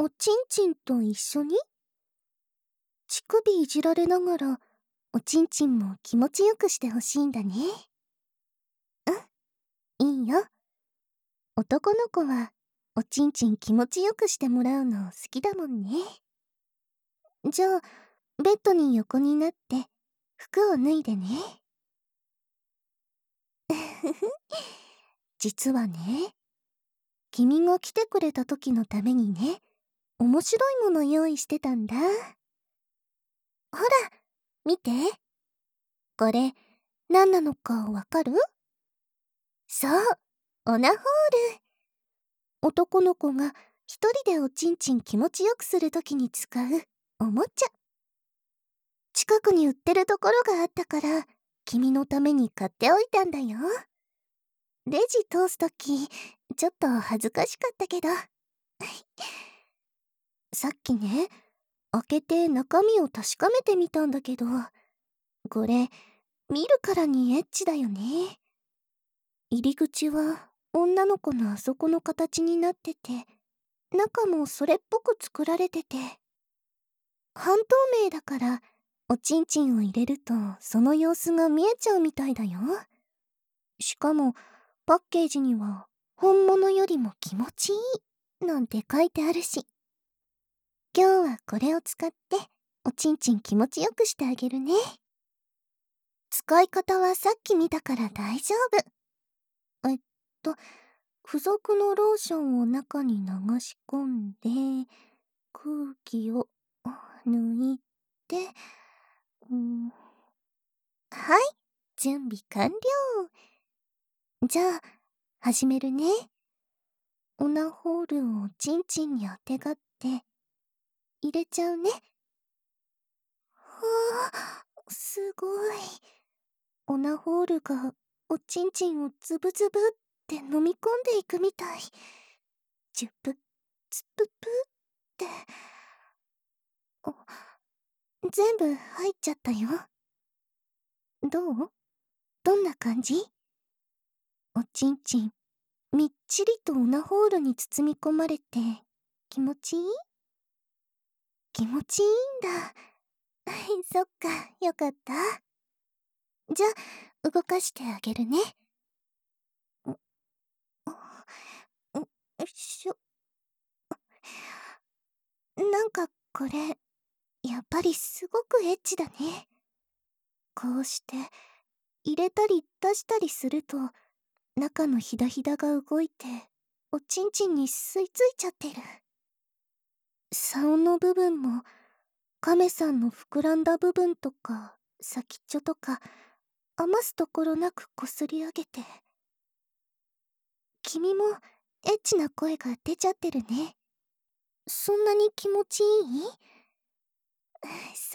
おちんちんと一緒に？乳首いじられながら、おちんちんも気持ちよくしてほしいんだね。うん、いいよ。男の子は、おちんちん気持ちよくしてもらうの好きだもんね。じゃあ、ベッドに横になって、服を脱いでね。実はね、君が来てくれた時のためにね、面白いもの用意してたんだ。ほら、見て。これ、何なのかわかる？そう、オナホール。男の子が一人でおちんちん気持ちよくするときに使うおもちゃ。近くに売ってるところがあったから、君のために買っておいたんだよ。レジ通すとき、ちょっと恥ずかしかったけど。さっきね、開けて中身を確かめてみたんだけど、これ、見るからにエッチだよね。入り口は女の子のあそこの形になってて、中もそれっぽく作られてて、半透明だからおちんちんを入れるとその様子が見えちゃうみたいだよ。しかもパッケージには本物よりも気持ちいいなんて書いてあるし、今日はこれを使っておちんちん気持ちよくしてあげるね。使い方はさっき見たから大丈夫。付属のローションを中に流し込んで、空気を抜いて、はい、準備完了。じゃあ、始めるね。オナホールをチンチンにあてがって、入れちゃうね。すごい。オナホールがおちんちんをズブズブって飲み込んでいくみたい。ジュプ、ツププって。全部入っちゃったよ。どう？どんな感じ？おちんちん、みっちりとオナホールに包み込まれて、気持ちいい？気持ちいいんだ。そっか、よかった。じゃあ、動かしてあげるね。よいしょ。なんかこれ、やっぱりすごくエッチだね。こうして、入れたり出したりすると、中のヒダヒダが動いて、おちんちんに吸い付いちゃってる。竿の部分も、亀さんの膨らんだ部分とか、先っちょとか、余すところなくこすり上げて。君もエッチな声が出ちゃってるね。そんなに気持ちいい？そう。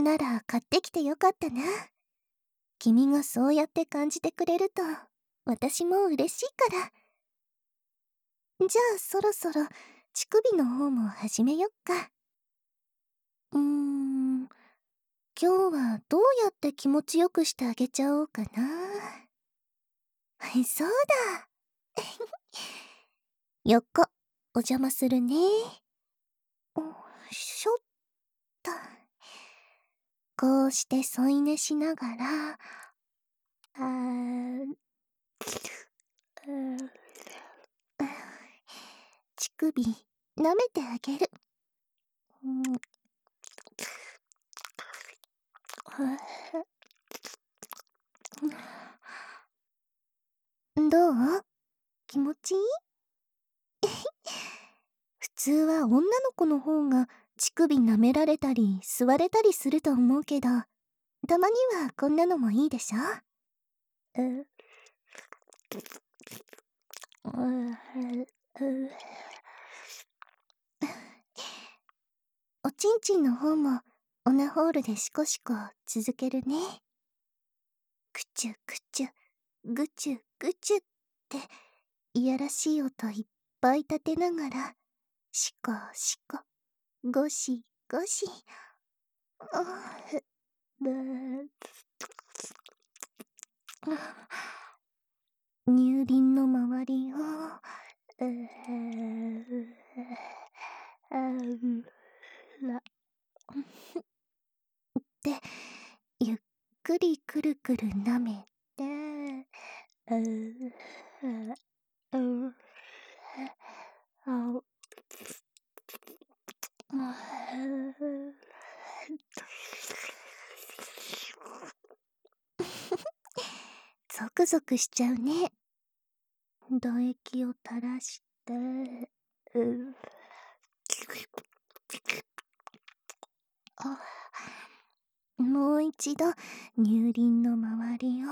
なら買ってきてよかったな。君がそうやって感じてくれると、私も嬉しいから。じゃあそろそろ乳首の方も始めよっか。今日はどうやって気持ちよくしてあげちゃおうかな。そうだ。横、お邪魔するね。しょっと。こうして添い寝しながら、乳首舐めてあげる。どう？気持ちいい？普通は女の子の方が乳首舐められたり吸われたりすると思うけど、たまにはこんなのもいいでしょ？おちんちんの方もオナホールでシコシコ続けるね。くちゅくちゅ、ぐちゅぐちゅっていやらしい音いっぱい立てながら、シコシコ、ゴシゴシ。乳輪の周りを、 で、ゆっくりくるくる舐めて、ゾクゾクしちゃうね。唾液を垂らして、もう一度乳輪の周りを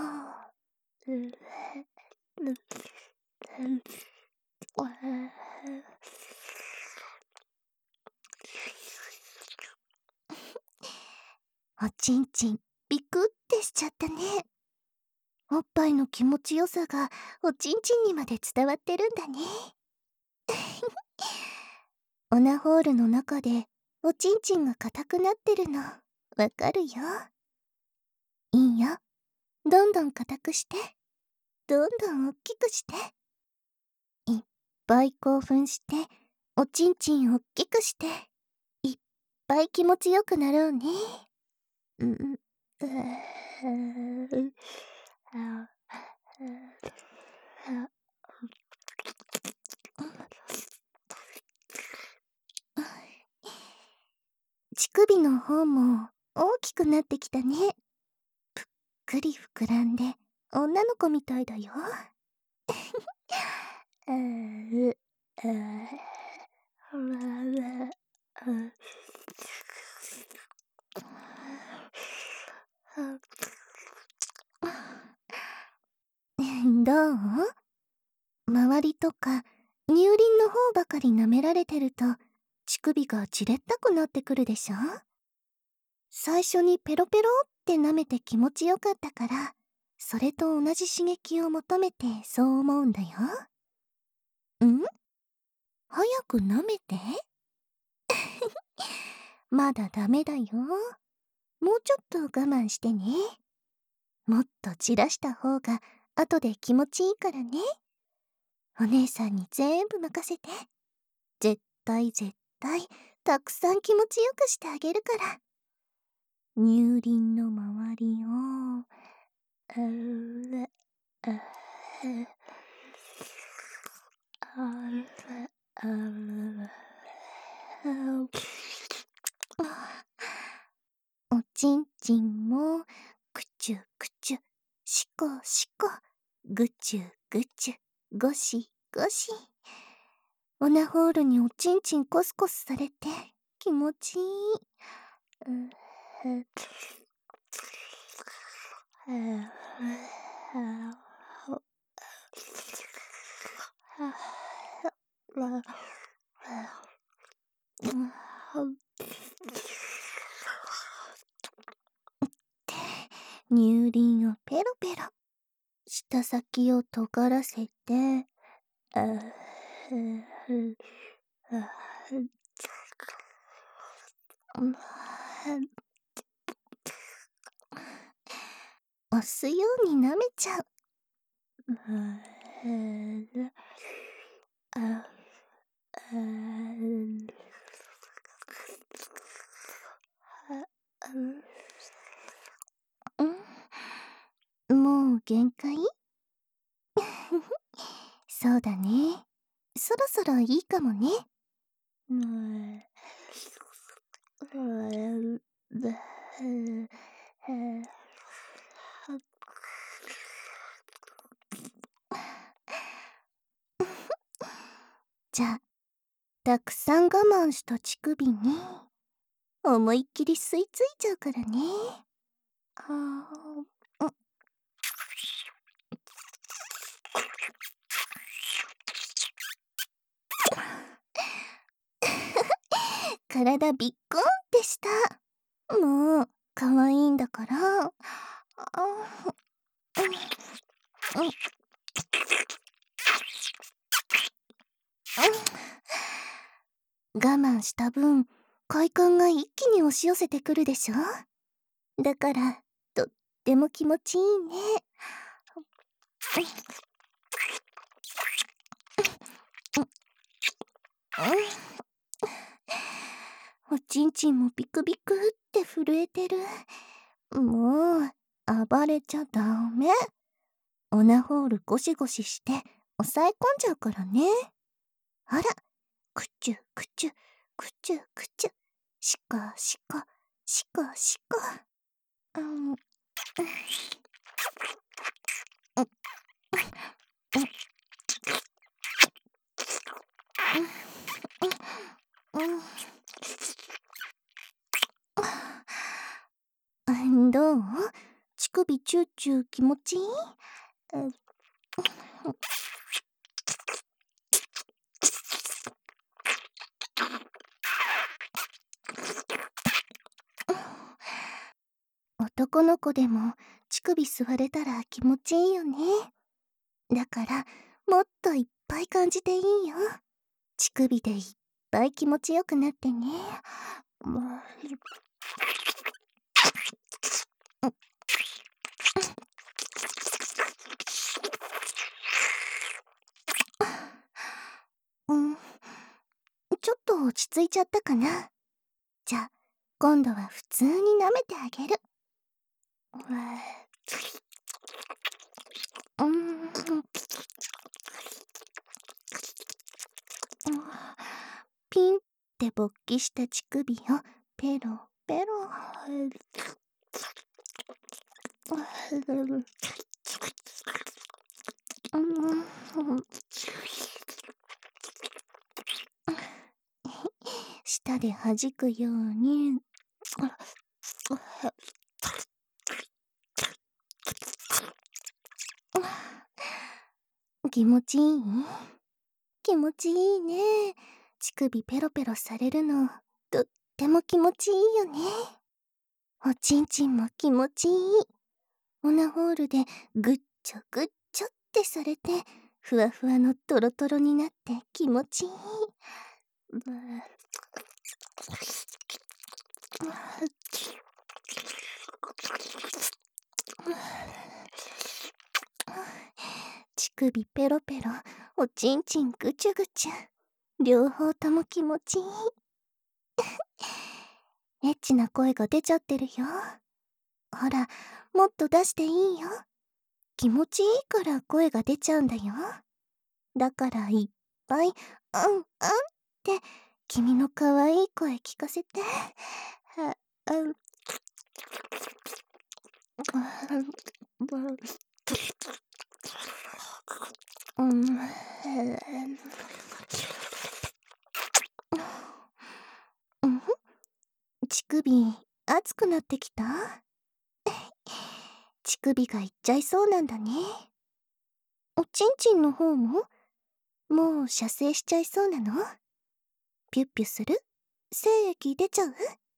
おちんちんビクってしちゃったね。おっぱいの気持ちよさがおちんちんにまで伝わってるんだね。オナホールの中でおちんちんが硬くなってるのわかるよ。いいよ、どんどん硬くして、どんどん大きくして、いっぱい興奮しておちんちん大きくして、いっぱい気持ちよくなろうね。乳首の方も大きくなってきたね。ぷっくり膨らんで女の子みたいだよ。どう？周りとか乳輪の方ばかり舐められてると乳首がじれったくなってくるでしょ。最初にペロペロって舐めて気持ちよかったから、それと同じ刺激を求めてそう思うんだよ。早く舐めて。まだダメだよ。もうちょっと我慢してね。もっと散らした方が後で気持ちいいからね。お姉さんに全部任せて。絶対絶対たくさん気持ちよくしてあげるから。乳輪の周りをおちんちんもくちゅくちゅ、しこしこ、ぐちゅぐちゅ、ごしごし。オナホールにおちんちんコスコスされて気持ちいい。乳輪をペロペロ、舌先を尖らせて、押すように舐めちゃう。もう限界？そうだね。そろそろいいかもね。じゃあ、たくさん我慢した乳首に思いっきり吸い付いちゃうからね。体びっくんってした。もう可愛いんだから。我慢した分、快感が一気に押し寄せてくるでしょ。だからとっても気持ちいいね。 おちんちんもビクビクって震えてる。もう暴れちゃダメ。オナホールゴシゴシして抑え込んじゃうからね。あら、くちゅくちゅくちゅくちゅ、しこしこしこしこ。うん、うん、どう？乳首チューチュー気持ちいい？男の子でも乳首吸われたら気持ちいいよね。だからもっといっぱい感じていいよ。乳首でいっぱい気持ちよくなってね。うん、ちょっと落ち着いちゃったかな。じゃあ今度は普通に舐めてあげる。ピンって勃起した乳首をペロペロ。舌で弾くように。気持ちいい？気持ちいいね。乳首ペロペロされるのとっても気持ちいいよね。おちんちんも気持ちいい。オナホールでぐっちょぐっちょってされてふわふわのトロトロになって気持ちいい。乳首ペロペロ、おちんちんぐちゅぐちゅ、両方とも気持ちいい。エッチな声が出ちゃってるよ。ほら、もっと出していいよ。気持ちいいから声が出ちゃうんだよ。だからいっぱい、って君の可愛い声聞かせて。乳首熱くなってきた？乳首がいっちゃいそうなんだね。おちんちんの方ももう射精しちゃいそうなの？ピュッピュする？精液出ちゃう？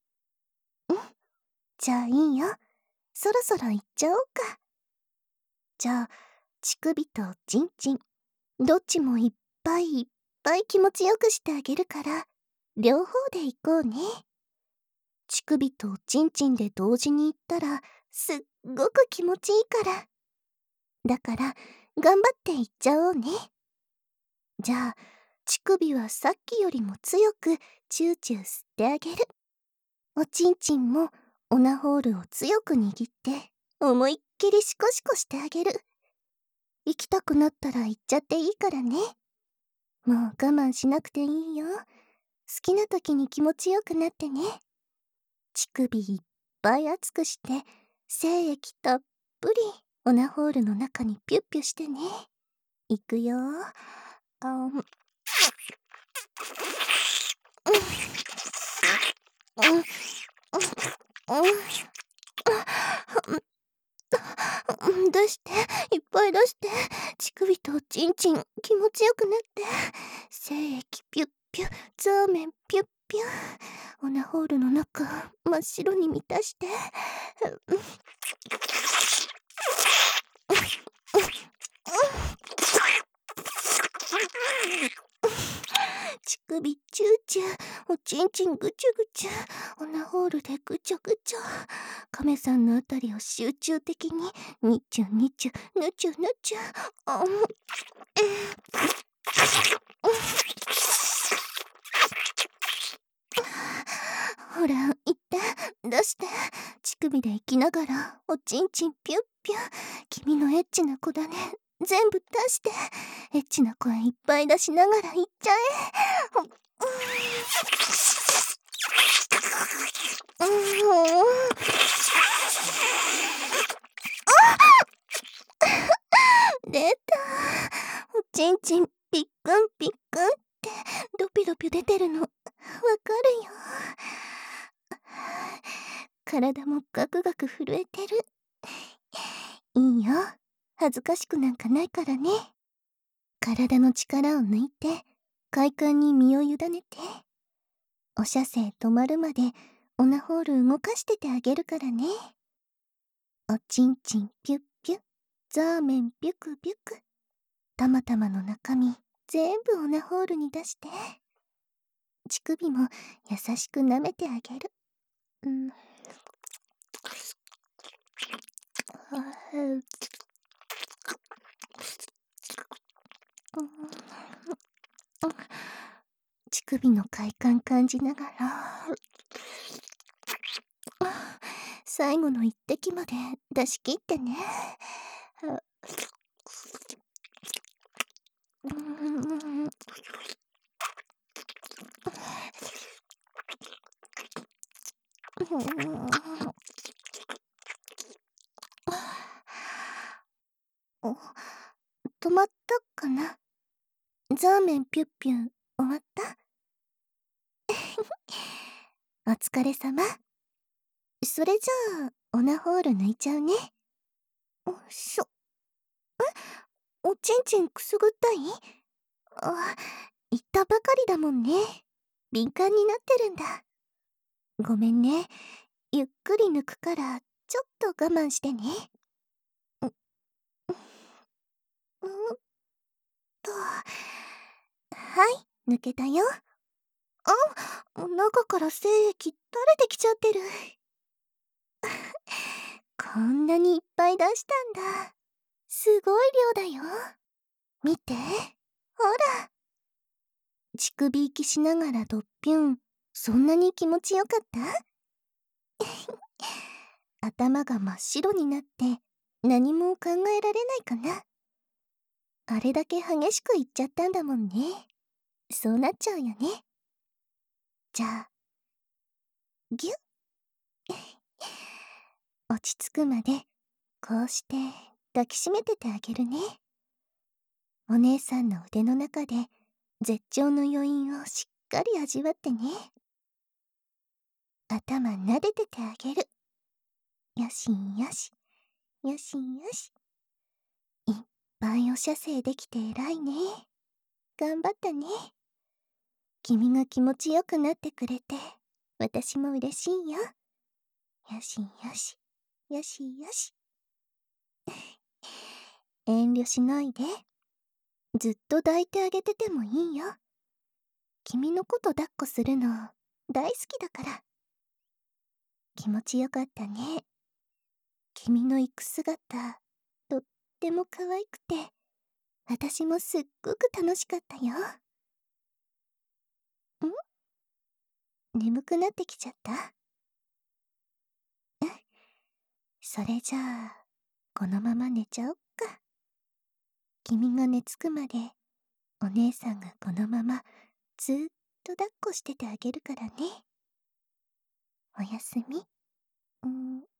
じゃあいいよ。そろそろいっちゃおうか。じゃあ乳首とちんちんどっちもいっぱいいっぱい気持ちよくしてあげるから両方でいこうね。乳首とちんちんで同時にいったらすっごく気持ちいいから。だから頑張っていっちゃおうね。じゃあ乳首はさっきよりも強くチューチュー吸ってあげる。おちんちんもオナホールを強く握って思いっきりシコシコしてあげる。行きたくなったら行っちゃっていいからね。もう我慢しなくていいよ。好きな時に気持ちよくなってね。乳首いっぱい熱くして精液たっぷりオナホールの中にピュッピュしてね。いくよ。出して、いっぱい出して。乳首とちんちん気持ちよくなって。精液ピュッピュ、ザーメンピュッピュ。オナホールの中真っ白に満たして。乳首チューチュー、おちんちんぐちゅぐちゅ、オナホールでぐちょぐちょ。亀さんのあたりを集中的ににちゅにちゅぬちゅぬちゅ。 ほら、言って、出して。乳首で生きながら、おちんちんピュッピュ。君のエッチな子だね。全部出して。エッチな声いっぱい出しながら言っちゃえ。出た。おちんちんピックンピックンってドピドピ出てるのわかるよ。体もガクガク震えてる。いいよ、恥ずかしくなんかないからね。体の力を抜いて快感に身を委ねて、お射精止まるまでオナホール動かしててあげるからね。おちんちんピュッピュッ、ザーメンビュクビュク、たまたまの中身全部オナホールに出して、乳首も優しく舐めてあげる。乳首の快感感じながら、最後の一滴まで出し切ってね。止まったかな。ザーメンピュッピュン終わった。お疲れ様。それじゃあオナホール抜いちゃうね。おちんちんくすぐったい？言ったばかりだもんね。敏感になってるんだ。ごめんね。ゆっくり抜くからちょっと我慢してね。はい、抜けたよ。中から精液垂れてきちゃってる。こんなにいっぱい出したんだ。すごい量だよ。見て、ほら。乳首息しながらドッピュン。そんなに気持ちよかった？頭が真っ白になって何も考えられないかな。あれだけ激しく言っちゃったんだもんね。そうなっちゃうよね。じゃあギュッ。落ち着くまでこうして抱きしめててあげるね。お姉さんの腕の中で絶頂の余韻をしっかり味わってね。頭撫でててあげる。よしよし、よしよし。いっぱいお射精できて偉いね。頑張ったね。君が気持ちよくなってくれて私も嬉しいよ。よしよし、よしよし。遠慮しないで。ずっと抱いてあげててもいいよ。君のこと抱っこするの大好きだから。気持ちよかったね。君の行く姿とっても可愛くて私もすっごく楽しかったよ。眠くなってきちゃった？それじゃあこのまま寝ちゃおっか。君が寝つくまでお姉さんがこのままずっと抱っこしててあげるからね。おやすみ。